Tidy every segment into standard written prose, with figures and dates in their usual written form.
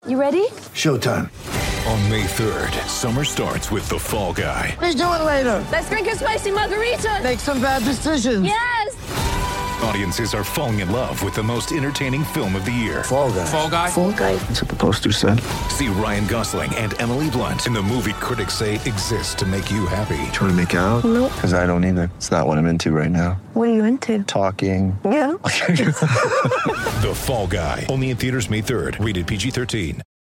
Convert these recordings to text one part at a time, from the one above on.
You ready? Showtime. On May 3rd, summer starts with The Fall Guy. Let's do it later. Let's drink a spicy margarita. Make some bad decisions. Yes! Audiences are falling in love with the most entertaining film of the year. Fall Guy. Fall Guy? Fall guy. That's what the poster said. See Ryan Gosling and Emily Blunt in the movie critics say exists to make you happy. Trying to make it out? Nope. Because I don't either. It's not what I'm into right now. What are you into? Talking. Yeah. The Fall Guy. Only in theaters May 3rd. Rated PG-13.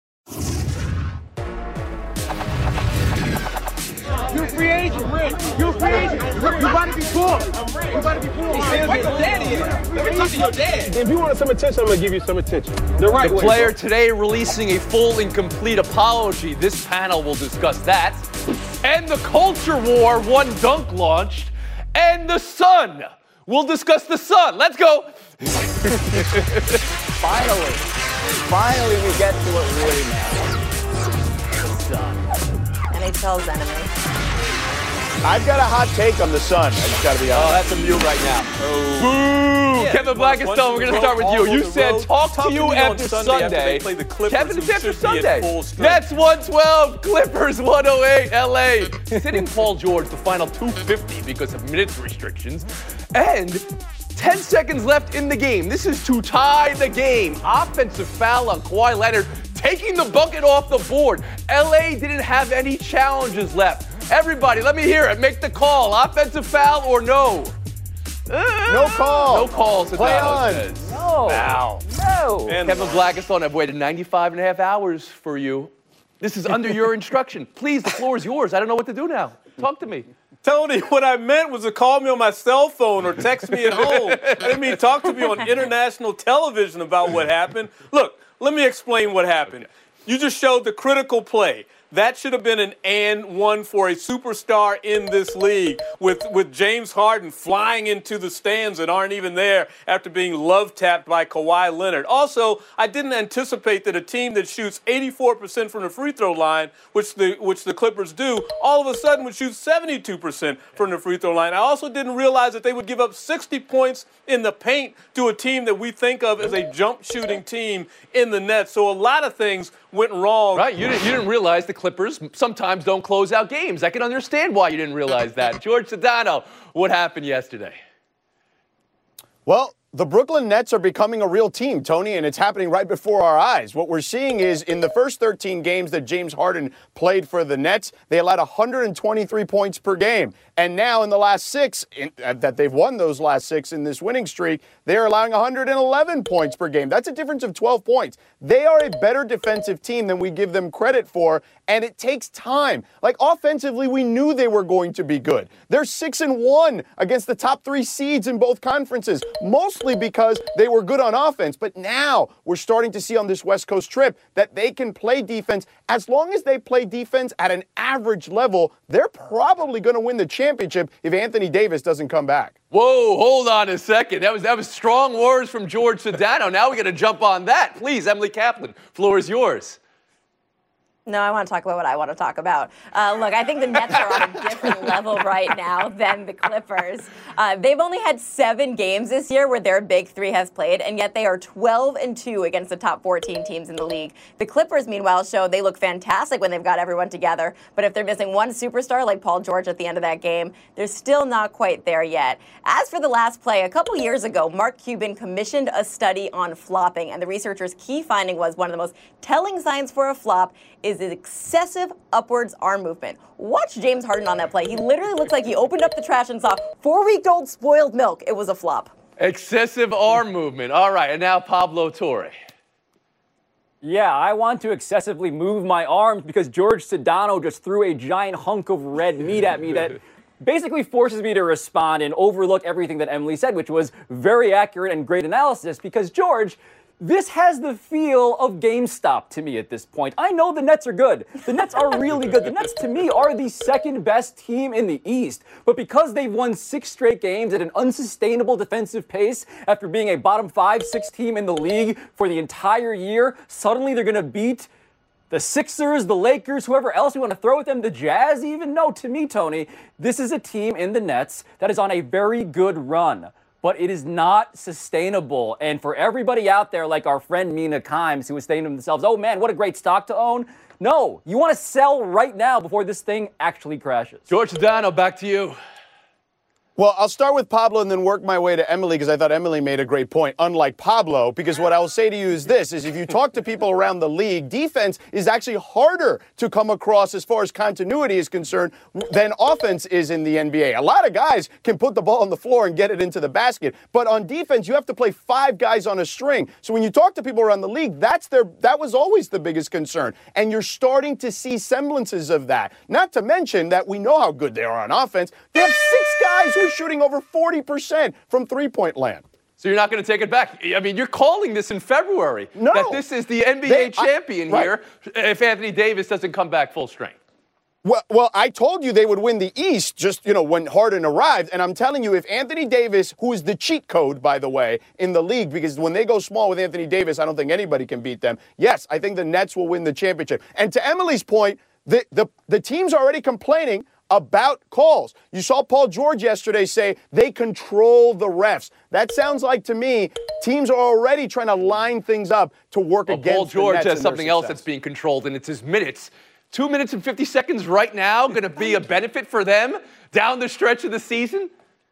You a free agent, Rick. You a free agent. You about to be poor. You about to be poor. Where your daddy is? Let me talk to your dad. If you want some attention, I'm going to give you some attention. The right way. The player today releasing a full and complete apology. This panel will discuss that. And the culture war, one dunk launched. And the Sun. We'll discuss the Sun. Let's go. Finally we get to what really matters. The Sun. NHL's enemy. I've got a hot take on the Sun. I just got to be honest. Oh, that's a mute right now. Boo! Kevin Blackistone, we're going to start with you. You said talk to you after Sunday. Kevin, it's after Sunday. Nets 112, Clippers 108, LA. Sitting Paul George the final 250 because of minutes restrictions. And 10 seconds left in the game. This is to tie the game. Offensive foul on Kawhi Leonard, taking the bucket off the board. LA didn't have any challenges left. Everybody, let me hear it. Make the call. Offensive foul or no? No call. No calls. Play on. Says. No. Foul. No. Kevin Blackistone, I've waited 95 and a half hours for you. This is under your instruction. Please, the floor is yours. I don't know what to do now. Talk to me. Tony, what I meant was to call me on my cell phone or text me at home. I didn't mean talk to me on international television about what happened. Look, let me explain what happened. You just showed the critical play. That should have been an and one for a superstar in this league with James Harden flying into the stands that aren't even there after being love-tapped by Kawhi Leonard. Also, I didn't anticipate that a team that shoots 84% from the free throw line, which the Clippers do, all of a sudden would shoot 72% from the free throw line. I also didn't realize that they would give up 60 points in the paint to a team that we think of as a jump-shooting team in the net. So a lot of things went wrong. Right, you didn't realize the Clippers sometimes don't close out games. I can understand why you didn't realize that. George Sedano, what happened yesterday? Well, the Brooklyn Nets are becoming a real team, Tony, and it's happening right before our eyes. What we're seeing is in the first 13 games that James Harden played for the Nets, they allowed 123 points per game. And now in the last six, that they've won those last six in this winning streak, they're allowing 111 points per game. That's a difference of 12 points. They are a better defensive team than we give them credit for, and it takes time. Like, offensively, we knew they were going to be good. They're 6-1 against the top three seeds in both conferences, mostly because they were good on offense. But now we're starting to see on this West Coast trip that they can play defense. As long as they play defense at an average level, they're probably going to win the championship if Anthony Davis doesn't come back. Whoa, hold on a second. That was strong words from George Sedano. Now we got to jump on that. Please, Emily Kaplan, floor is yours. No, I want to talk about what I want to talk about. Look, I think the Nets are on a different level right now than the Clippers. They've only had 7 games this year where their big three has played, and yet they are 12-2 against the top 14 teams in the league. The Clippers, meanwhile, show they look fantastic when they've got everyone together, but if they're missing one superstar like Paul George at the end of that game, they're still not quite there yet. As for the last play, a couple years ago, Mark Cuban commissioned a study on flopping, and the researchers' key finding was one of the most telling signs for a flop is excessive upwards arm movement. Watch James Harden on that play. He literally looks like he opened up the trash and saw 4-week-old spoiled milk. It was a flop. Excessive arm movement. All right, and now Pablo Torre. Yeah, I want to excessively move my arms because George Sedano just threw a giant hunk of red meat at me that basically forces me to respond and overlook everything that Emily said, which was very accurate and great analysis because, George, this has the feel of GameStop to me at this point. I know the Nets are good. The Nets are really good. The Nets, to me, are the second best team in the East. But because they've won 6 straight games at an unsustainable defensive pace after being a bottom 5-6 team in the league for the entire year, suddenly they're going to beat the Sixers, the Lakers, whoever else you want to throw at them, the Jazz even. No, to me, Tony, this is a team in the Nets that is on a very good run. but it is not sustainable. And for everybody out there, like our friend Mina Kimes, who was saying to themselves, oh man, what a great stock to own. No, you want to sell right now before this thing actually crashes. George Sedano, back to you. Well, I'll start with Pablo and then work my way to Emily because I thought Emily made a great point, unlike Pablo, because what I will say to you is this, is if you talk to people around the league, defense is actually harder to come across as far as continuity is concerned than offense is in the NBA. A lot of guys can put the ball on the floor and get it into the basket, but on defense, you have to play 5 guys on a string. So when you talk to people around the league, that was always the biggest concern, and you're starting to see semblances of that. Not to mention that we know how good they are on offense. They have 6 guys who shooting over 40% from three-point land. So you're not going to take it back? I mean, you're calling this in February. No. That this is the NBA champion here if Anthony Davis doesn't come back full strength. Well, I told you they would win the East just, when Harden arrived. And I'm telling you, if Anthony Davis, who is the cheat code, by the way, in the league, because when they go small with Anthony Davis, I don't think anybody can beat them. Yes, I think the Nets will win the championship. And to Emily's point, the team's already complaining about calls. You saw Paul George yesterday say they control the refs. That sounds like to me teams are already trying to line things up to work against the Nets. Paul George has something else that's being controlled, and it's his minutes. 2 minutes and 50 seconds right now going to be a benefit for them down the stretch of the season?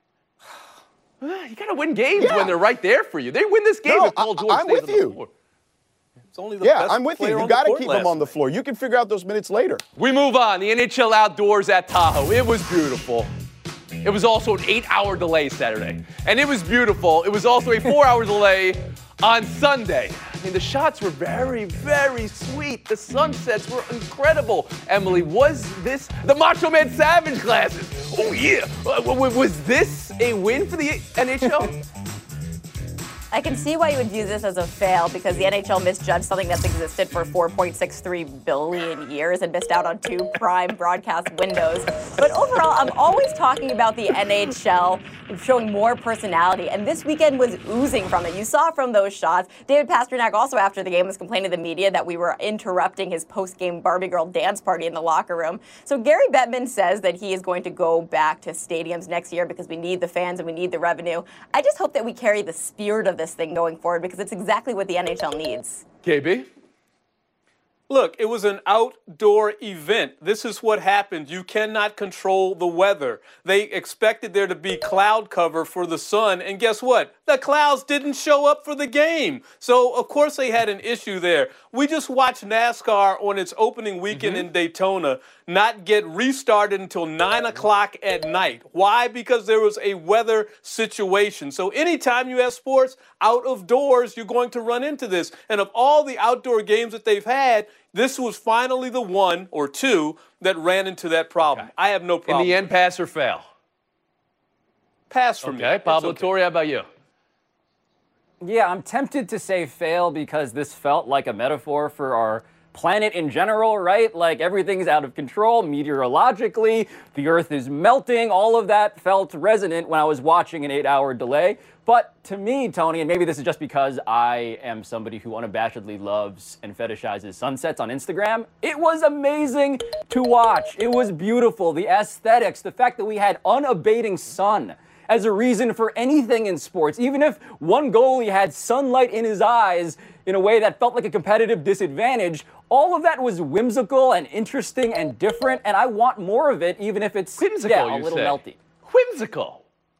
You got to win games when they're right there for you. They win this game if Paul George stays on the floor. It's only the best I'm with you. player You on the got to court keep last him on the night. floor. You can figure out those minutes later. We move on. The NHL outdoors at Tahoe. It was beautiful. It was also an 8-hour delay Saturday. And it was beautiful. It was also a 4-hour delay on Sunday. I mean, the shots were very, very sweet. The sunsets were incredible. Emily, was this the Macho Man Savage glasses? Oh, yeah. Was this a win for the NHL? I can see why you would view this as a fail because the NHL misjudged something that's existed for 4.63 billion years and missed out on 2 prime broadcast windows. But overall, I'm always talking about the NHL showing more personality, and this weekend was oozing from it. You saw from those shots. David Pastrnak also after the game was complaining to the media that we were interrupting his post-game Barbie Girl dance party in the locker room. So Gary Bettman says that he is going to go back to stadiums next year because we need the fans and we need the revenue. I just hope that we carry the spirit of this thing going forward because it's exactly what the NHL needs. KB? Look, it was an outdoor event. This is what happened. You cannot control the weather. They expected there to be cloud cover for the sun, and guess what? The clouds didn't show up for the game. So, of course, they had an issue there. We just watched NASCAR on its opening weekend in Daytona not get restarted until 9 o'clock at night. Why? Because there was a weather situation. So anytime you have sports out of doors, you're going to run into this. And of all the outdoor games that they've had, this was finally the one or two that ran into that problem. I have no problem. In the end, pass or fail? Pass for me. Okay, Pablo Torre, how about you? Yeah, I'm tempted to say fail because this felt like a metaphor for our planet in general, right? Like everything's out of control meteorologically, the earth is melting, all of that felt resonant when I was watching an 8-hour delay. But to me, Tony, and maybe this is just because I am somebody who unabashedly loves and fetishizes sunsets on Instagram, it was amazing to watch. It was beautiful. The aesthetics, the fact that we had unabating sun as a reason for anything in sports, even if one goalie had sunlight in his eyes in a way that felt like a competitive disadvantage, all of that was whimsical and interesting and different, and I want more of it, even if it's whimsical, a little melty. Whimsical.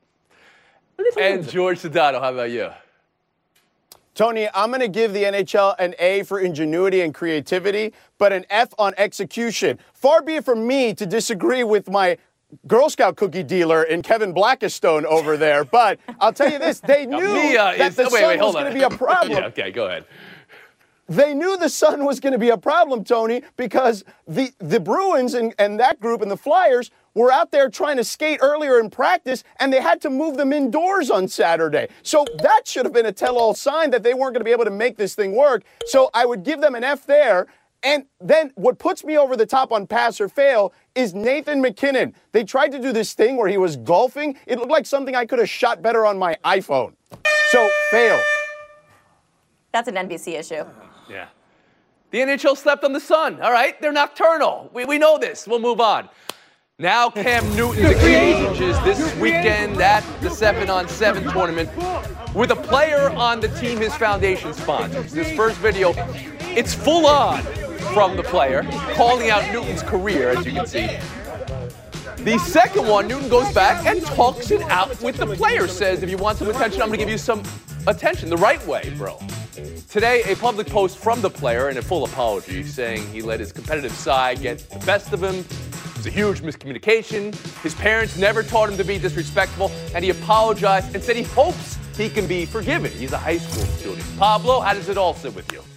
And George Sedano, how about you? Tony, I'm going to give the NHL an A for ingenuity and creativity, but an F on execution. Far be it from me to disagree with my Girl Scout cookie dealer in Kevin Blackistone over there, but I'll tell you this, they knew that the sun was going to be a problem. Yeah, okay, go ahead. They knew the sun was going to be a problem, Tony, because the Bruins and that group and the Flyers were out there trying to skate earlier in practice, and they had to move them indoors on Saturday. So that should have been a tell-all sign that they weren't going to be able to make this thing work. So I would give them an F there. And then what puts me over the top on pass or fail is Nathan MacKinnon. They tried to do this thing where he was golfing. It looked like something I could have shot better on my iPhone. So, fail. That's an NBC issue. Yeah. The NHL slept on the sun, all right? They're nocturnal. We know this. We'll move on. Now Cam Newton exchanges this weekend at the 7-on-7 tournament with a player on the team his foundation sponsors. This first video, it's full on from the player, calling out Newton's career, as you can see. The second one, Newton goes back and talks it out with the player, says, if you want some attention, I'm going to give you some attention the right way, bro. Today, a public post from the player and a full apology saying he let his competitive side get the best of him. It was a huge miscommunication. His parents never taught him to be disrespectful, and he apologized and said he hopes he can be forgiven. He's a high school student. Pablo, how does it all sit with you?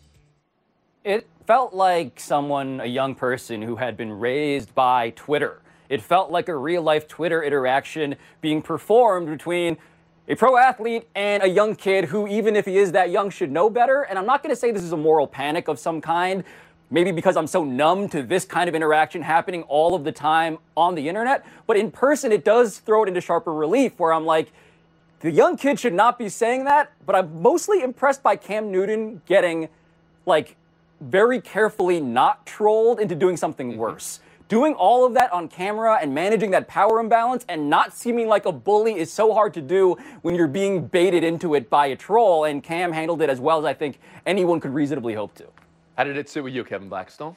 It felt like someone, a young person who had been raised by Twitter. It felt like a real-life Twitter interaction being performed between a pro athlete and a young kid who, even if he is that young, should know better. And I'm not going to say this is a moral panic of some kind, maybe because I'm so numb to this kind of interaction happening all of the time on the internet. But in person, it does throw it into sharper relief where I'm like, the young kid should not be saying that. But I'm mostly impressed by Cam Newton getting, like, very carefully not trolled into doing something worse. Doing all of that on camera and managing that power imbalance and not seeming like a bully is so hard to do when you're being baited into it by a troll, and Cam handled it as well as I think anyone could reasonably hope to. How did it sit with you, Kevin Blackstone?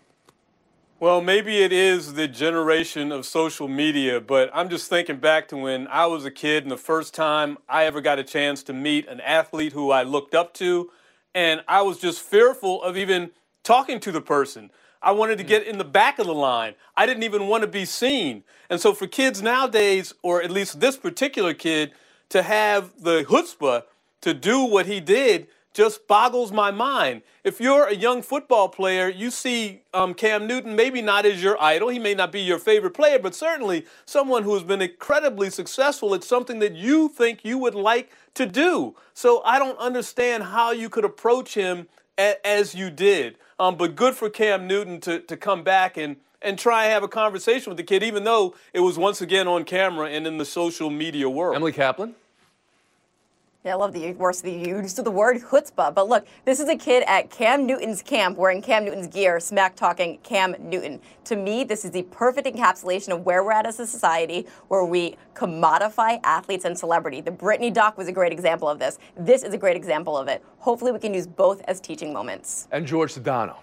Well, maybe it is the generation of social media, but I'm just thinking back to when I was a kid and the first time I ever got a chance to meet an athlete who I looked up to, and I was just fearful of even talking to the person. I wanted to get in the back of the line. I didn't even want to be seen. And so for kids nowadays, or at least this particular kid, to have the chutzpah to do what he did just boggles my mind. If you're a young football player, you see Cam Newton maybe not as your idol. He may not be your favorite player, but certainly someone who has been incredibly successful at something that you think you would like to do. So I don't understand how you could approach him as you did. But good for Cam Newton to come back and try and have a conversation with the kid, even though it was once again on camera and in the social media world. Emily Kaplan? Yeah, I love the use of the word chutzpah. But look, this is a kid at Cam Newton's camp wearing Cam Newton's gear, smack-talking Cam Newton. To me, this is the perfect encapsulation of where we're at as a society, where we commodify athletes and celebrity. The Britney doc was a great example of this. This is a great example of it. Hopefully we can use both as teaching moments. And George Sedano.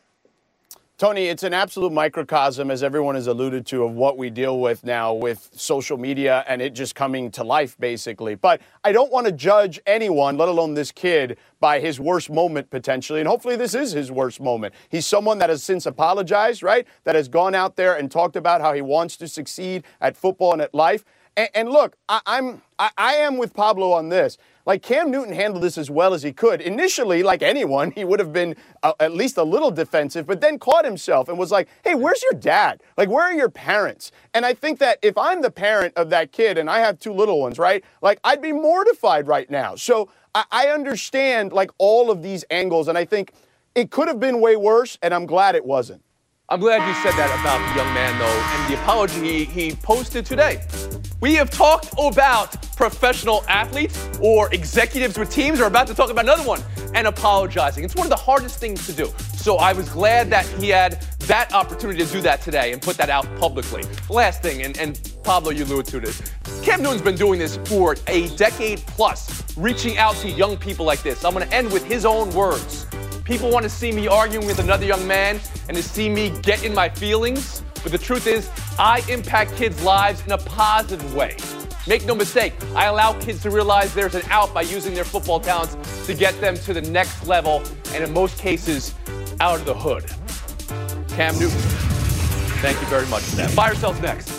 Tony, it's an absolute microcosm, as everyone has alluded to, of what we deal with now with social media and it just coming to life, basically. But I don't want to judge anyone, let alone this kid, by his worst moment, potentially. And hopefully this is his worst moment. He's someone that has since apologized, right? That has gone out there and talked about how he wants to succeed at football and at life. And look, I am with Pablo on this. Like, Cam Newton handled this as well as he could. Initially, like anyone, he would have been at least a little defensive, but then caught himself and was like, hey, where's your dad? Like, where are your parents? And I think that if I'm the parent of that kid and I have two little ones, right, like, I'd be mortified right now. So I understand, like, all of these angles, and I think it could have been way worse, and I'm glad it wasn't. I'm glad you said that about the young man, though, and the apology he posted today. We have talked about professional athletes or executives with teams. We're about to talk about another one, and apologizing. It's one of the hardest things to do. So I was glad that he had that opportunity to do that today and put that out publicly. Last thing, and Pablo, you alluded to this. Cam Newton's been doing this for a decade plus, reaching out to young people like this. I'm going to end with his own words. People want to see me arguing with another young man and to see me get in my feelings. But the truth is, I impact kids' lives in a positive way. Make no mistake, I allow kids to realize there's an out by using their football talents to get them to the next level, and in most cases, out of the hood. Cam Newton, thank you very much for that. Buy yourselves next.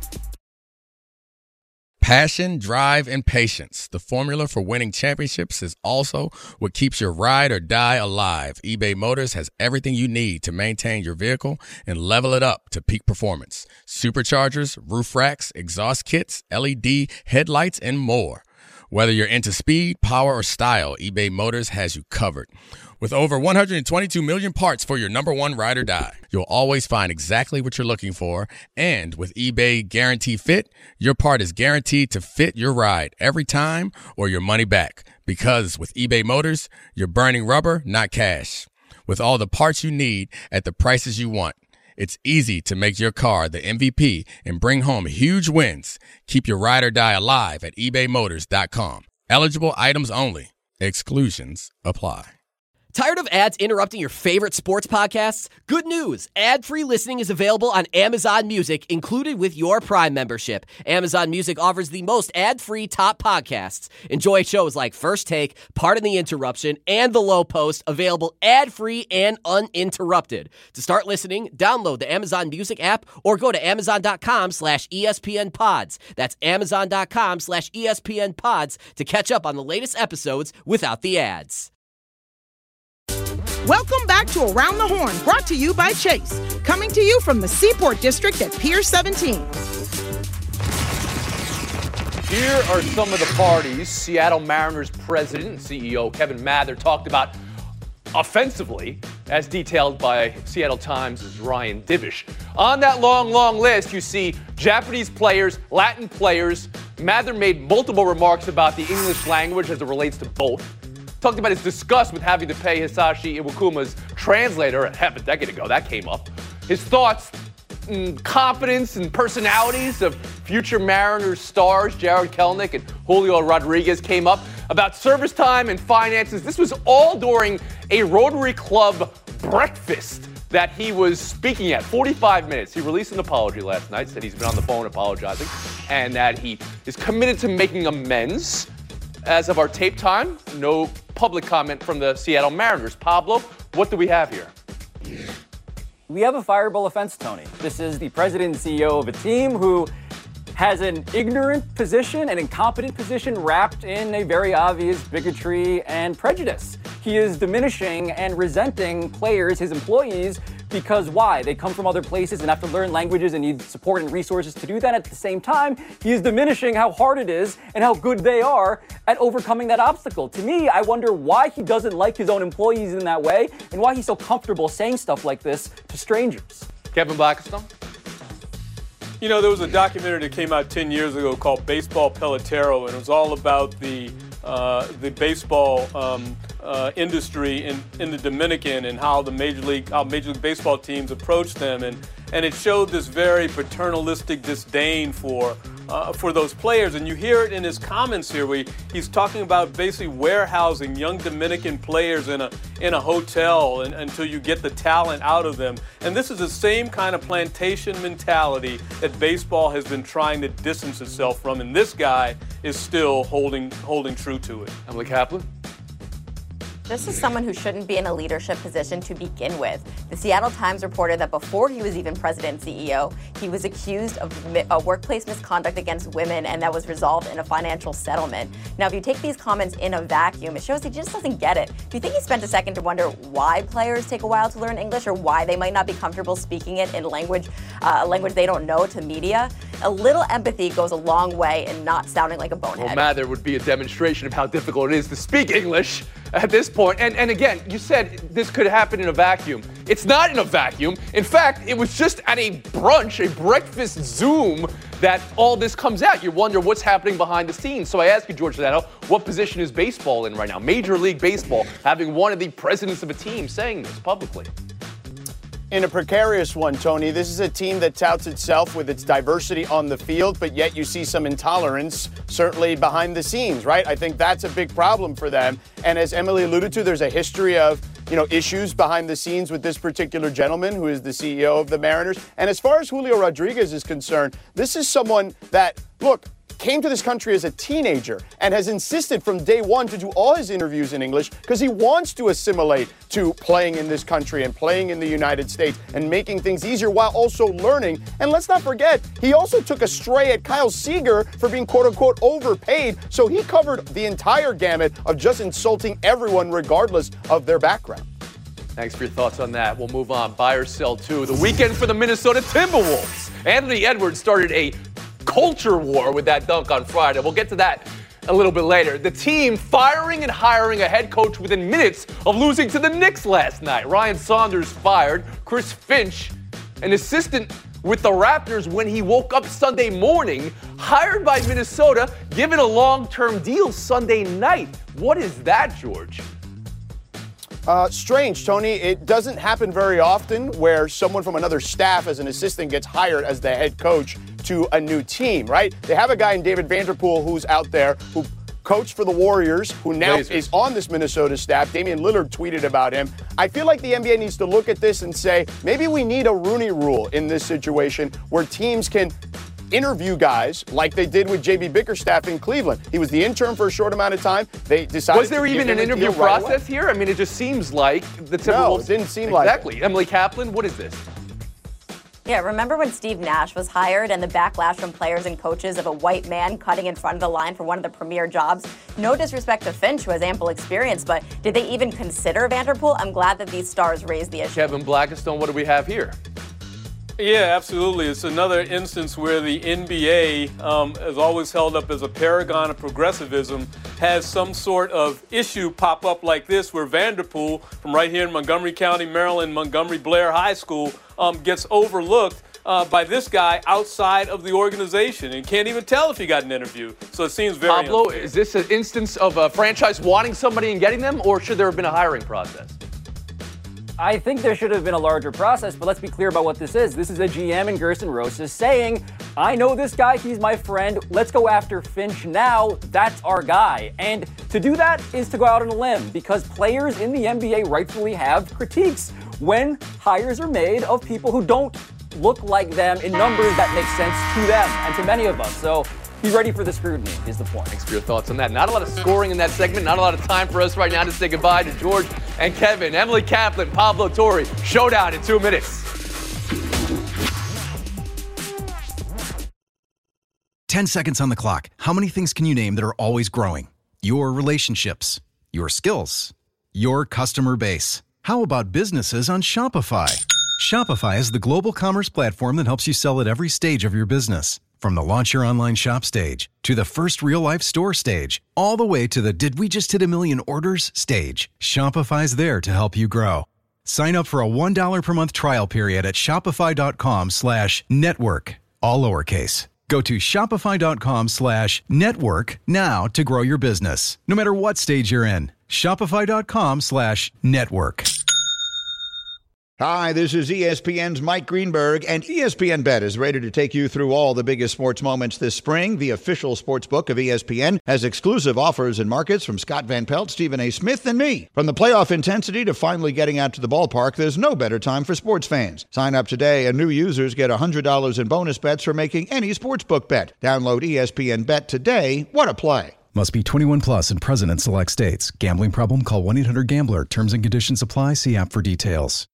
Passion, drive, and patience. The formula for winning championships is also what keeps your ride or die alive. eBay Motors has everything you need to maintain your vehicle and level it up to peak performance. Superchargers, roof racks, exhaust kits, LED headlights, and more. Whether you're into speed, power, or style, eBay Motors has you covered. With over 122 million parts for your number one ride or die, you'll always find exactly what you're looking for. And with eBay Guarantee Fit, your part is guaranteed to fit your ride every time or your money back. Because with eBay Motors, you're burning rubber, not cash. With all the parts you need at the prices you want, It's easy to make your car the MVP and bring home huge wins. Keep your ride or die alive at ebaymotors.com. Eligible items only. Exclusions apply. Tired of ads interrupting your favorite sports podcasts? Good news. Ad-free listening is available on Amazon Music, included with your Prime membership. Amazon Music offers the most ad-free top podcasts. Enjoy shows like First Take, Pardon the Interruption, and The Low Post, available ad-free and uninterrupted. To start listening, download the Amazon Music app or go to amazon.com/ESPN Pods. That's amazon.com/ESPN Pods to catch up on the latest episodes without the ads. Welcome back to Around the Horn, brought to you by Chase. Coming to you from the Seaport District at Pier 17. Here are some of the parties Seattle Mariners president and CEO Kevin Mather talked about offensively, as detailed by Seattle Times' Ryan Divish. On that long list, you see Japanese players, Latin players. Mather made multiple remarks about the English language as it relates to both. Talked about his disgust with having to pay Hisashi Iwakuma's translator half a decade ago. That came up. His thoughts, confidence, and personalities of future Mariners stars Jarred Kelenic and Julio Rodriguez came up. About service time and finances. This was all during a Rotary Club breakfast that he was speaking at. 45 minutes. He released an apology last night, said he's been on the phone apologizing, and that he is committed to making amends. As of our tape time, no public comment from the Seattle Mariners. Pablo, what do we have here? We have a fireable offense, Tony. This is the president and CEO of a team who has an ignorant position, an incompetent position wrapped in a very obvious bigotry and prejudice. He is diminishing and resenting players, his employees, because why? They come from other places and have to learn languages and need support and resources to do that. At the same time, he is diminishing how hard it is and how good they are at overcoming that obstacle. To me, I wonder why he doesn't like his own employees in that way and why he's so comfortable saying stuff like this to strangers. Kevin Blackistone? You know, there was a documentary that came out 10 years ago called Baseball Pelotero, and it was all about the baseball industry in the Dominican and how Major League Baseball teams approach them, and it showed this very paternalistic disdain for those players. And you hear it in his comments here where he's talking about basically warehousing young Dominican players in a hotel until you get the talent out of them. And this is the same kind of plantation mentality that baseball has been trying to distance itself from, and this guy is still holding true to it. Emily Kaplan? This is someone who shouldn't be in a leadership position to begin with. The Seattle Times reported that before he was even president and CEO, he was accused of workplace misconduct against women, and that was resolved in a financial settlement. Now, if you take these comments in a vacuum, it shows he just doesn't get it. Do you think he spent a second to wonder why players take a while to learn English or why they might not be comfortable speaking it in a language they don't know to media? A little empathy goes a long way in not sounding like a bonehead. Well, Mather would be a demonstration of how difficult it is to speak English at this point. And again, you said this could happen in a vacuum. It's not in a vacuum. In fact, it was just at a brunch, a breakfast Zoom, that all this comes out. You wonder what's happening behind the scenes. So I ask you, George Sedano, what position is baseball in right now? Major League Baseball having one of the presidents of a team saying this publicly. In a precarious one, Tony. This is a team that touts itself with its diversity on the field, but yet you see some intolerance, certainly behind the scenes, right? I think that's a big problem for them. And as Emily alluded to, there's a history of, issues behind the scenes with this particular gentleman who is the CEO of the Mariners. And as far as Julio Rodriguez is concerned, this is someone that, came to this country as a teenager and has insisted from day one to do all his interviews in English because he wants to assimilate to playing in this country and playing in the United States and making things easier while also learning. And let's not forget, he also took a stray at Kyle Seager for being quote-unquote overpaid. So he covered the entire gamut of just insulting everyone regardless of their background. Thanks for your thoughts on that. We'll move on. Buy or sell to the weekend for the Minnesota Timberwolves. Anthony Edwards started a culture war with that dunk on Friday. We'll get to that a little bit later. The team firing and hiring a head coach within minutes of losing to the Knicks last night. Ryan Saunders fired. Chris Finch, an assistant with the Raptors when he woke up Sunday morning, hired by Minnesota, given a long-term deal Sunday night. What is that, George? Strange, Tony. It doesn't happen very often where someone from another staff as an assistant gets hired as the head coach to a new team, right? They have a guy in David Vanderpool who's out there who coached for the Warriors, who now is on this Minnesota staff. Damian Lillard tweeted about him. I feel like the NBA needs to look at this and say, maybe we need a Rooney Rule in this situation where teams can interview guys like they did with J.B. Bickerstaff in Cleveland. He was the intern for a short amount of time. They decided. Was there even an interview process here? I mean, it just seems like the Timberwolves. No, it didn't seem like it. Exactly. Emily Kaplan, what is this? Yeah, remember when Steve Nash was hired and the backlash from players and coaches of a white man cutting in front of the line for one of the premier jobs? No disrespect to Finch, who has ample experience, but did they even consider Vanderpool? I'm glad that these stars raised the issue. Kevin Blackistone, what do we have here? Yeah, absolutely. It's another instance where the NBA is always held up as a paragon of progressivism, has some sort of issue pop up like this where Vanderpool, from right here in Montgomery County, Maryland, Montgomery Blair High School, gets overlooked by this guy outside of the organization and can't even tell if he got an interview. So it seems very Pablo, unfair. Is this an instance of a franchise wanting somebody and getting them, or should there have been a hiring process? I think there should have been a larger process, but let's be clear about what this is. This is a GM in Gerson Rosas saying, I know this guy, he's my friend, let's go after Finch now, that's our guy. And to do that is to go out on a limb, because players in the NBA rightfully have critiques when hires are made of people who don't look like them in numbers that make sense to them and to many of us. So be ready for the scrutiny is the point. Thanks for your thoughts on that. Not a lot of scoring in that segment. Not a lot of time for us right now to say goodbye to George and Kevin. Emily Kaplan, Pablo Torre. Showdown in 2 minutes. 10 seconds on the clock. How many things can you name that are always growing? Your relationships, your skills, your customer base. How about businesses on Shopify? Shopify is the global commerce platform that helps you sell at every stage of your business. From the launch your online shop stage, to the first real-life store stage, all the way to the did we just hit 1 million orders stage, Shopify's there to help you grow. Sign up for a $1 per month trial period at shopify.com/network, all lowercase. Go to shopify.com/network now to grow your business, no matter what stage you're in. Shopify.com/network. Hi, this is ESPN's Mike Greenberg, and ESPN Bet is ready to take you through all the biggest sports moments this spring. The official sportsbook of ESPN has exclusive offers and markets from Scott Van Pelt, Stephen A. Smith, and me. From the playoff intensity to finally getting out to the ballpark, there's no better time for sports fans. Sign up today, and new users get $100 in bonus bets for making any sportsbook bet. Download ESPN Bet today. What a play. Must be 21 plus and present in select states. Gambling problem? Call 1-800-GAMBLER. Terms and conditions apply. See app for details.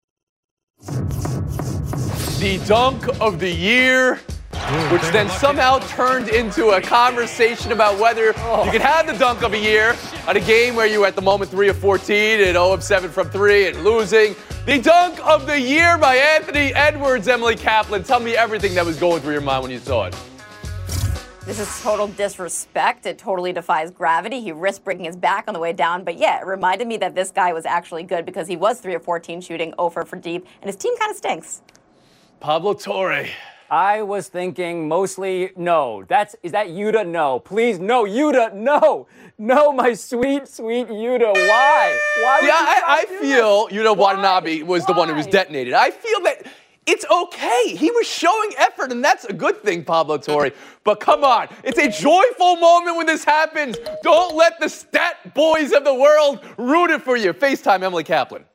The dunk of the year, which then somehow turned into a conversation about whether you could have the dunk of a year at a game where you were at the moment 3 of 14 and 0 of 7 from 3 and losing. The dunk of the year by Anthony Edwards. Emily Kaplan, tell me everything that was going through your mind when you saw it. This is total disrespect. It totally defies gravity. He risked breaking his back on the way down. But yeah, it reminded me that this guy was actually good because he was 3 of 14 shooting, 0 for deep, and his team kind of stinks. Pablo Torre. I was thinking mostly no. Is that Yuta? No. Please, no. Yuta, no. No, my sweet, sweet Yuta. Why? Why would I feel Yuta Watanabe was the one who was detonated. I feel that it's okay. He was showing effort, and that's a good thing, Pablo Torre. But come on, it's a joyful moment when this happens. Don't let the stat boys of the world ruin it for you. FaceTime Emily Kaplan.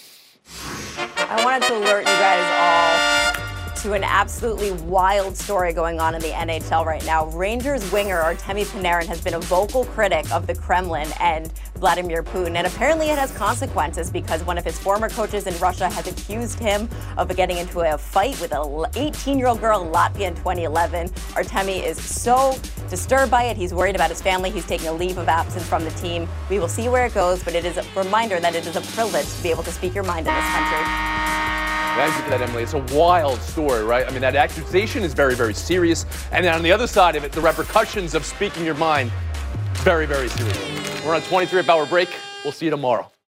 I wanted to alert you guys all to an absolutely wild story going on in the NHL right now. Rangers winger Artemi Panarin has been a vocal critic of the Kremlin and Vladimir Putin, and apparently it has consequences because one of his former coaches in Russia has accused him of getting into a fight with an 18-year-old girl in Latvia in 2011. Artemi is so disturbed by it. He's worried about his family. He's taking a leave of absence from the team. We will see where it goes, but it is a reminder that it is a privilege to be able to speak your mind in this country. Thank you for that, Emily. It's a wild story, right? I mean, that accusation is very, very serious. And then on the other side of it, the repercussions of speaking your mind, very, very serious. We're on a 23-hour break. We'll see you tomorrow.